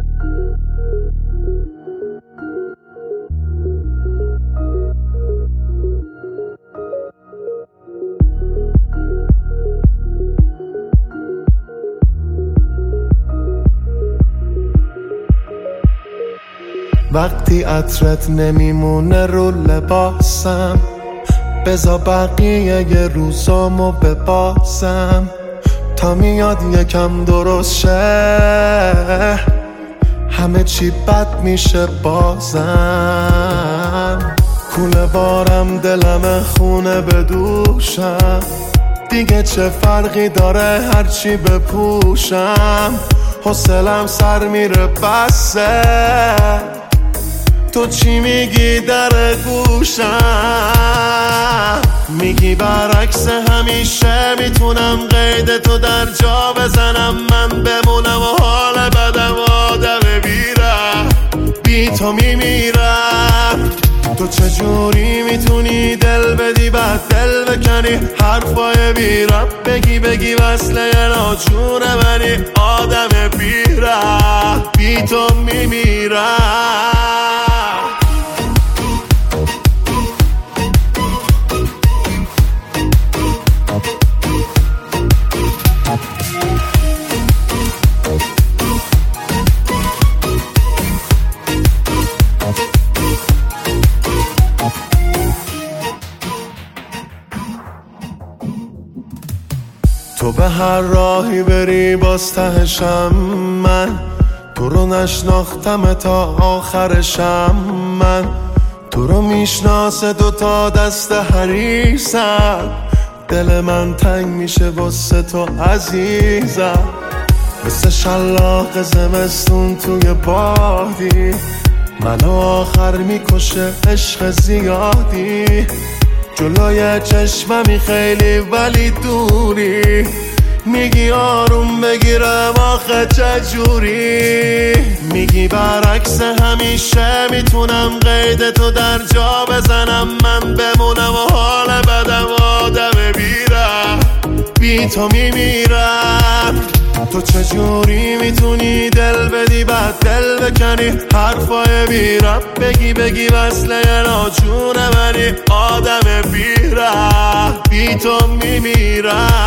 وقتی عطرت نمیمونه رو لباسم، بذار بقیه ی روزامو بباسم تا میاد یکم درست شه، همه چی بد میشه بازم. کوله بارم دلم خونه به دوشم، دیگه چه فرقی داره هرچی بپوشم، حوصلم سر میره بسه. تو چی میگی در گوشم؟ میگی برعکس همیشه میتونم قید تو در جا بزنم، من بمونم و حال بدم آدم بیرم، بی تو میمیرم. تو چجوری میتونی دل بدی بعد دل بکنی، حرفای بی رب بگی وصله ناچونه منی، آدم بیرم، بی تو میمیرم. تو به هر راهی بری باز تهشم من، تو رو نشناختم تا آخرشم من، تو رو میشناسه دوتا دست حریصم، دل من تنگ میشه واسه تو عزیزم، مثل شلاق زمستون توی بادی، منو آخر میکشه عشق زیادی، جلوی چشممی خیلی ولی دوری، میگی آروم بگیرم آخه چجوری؟ میگی برعکس همیشه میتونم قید تو در جا بزنم، من بمونم و حال بدم آدم بیرم، بی تو میمیرم. تو چجوری میتونی دل بدی بعد دل بکنی، حرفای بی رب بگی وصله ناچونه منی، آدم بیرم، بی تو میمیرم.